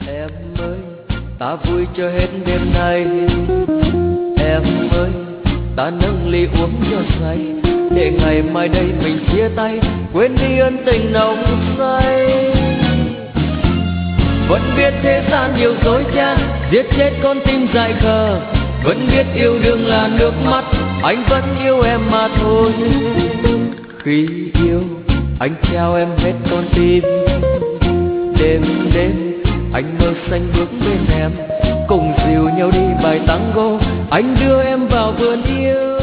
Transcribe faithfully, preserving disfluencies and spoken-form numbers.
Em ơi, ta vui cho hết đêm nay. Em ơi, ta nâng ly uống cho say, để ngày mai đây mình chia tay, quên đi ân tình nồng say. Vẫn biết thế gian nhiều dối trá, giết chết con tim dại khờ. Vẫn biết yêu đương là nước mắt, anh vẫn yêu em mà thôi. Khi yêu, anh trao em hết con tim. Đêm đêm, anh mơ xanh bước bên em, cùng dìu nhau đi bài tango, anh đưa em vào vườn yêu.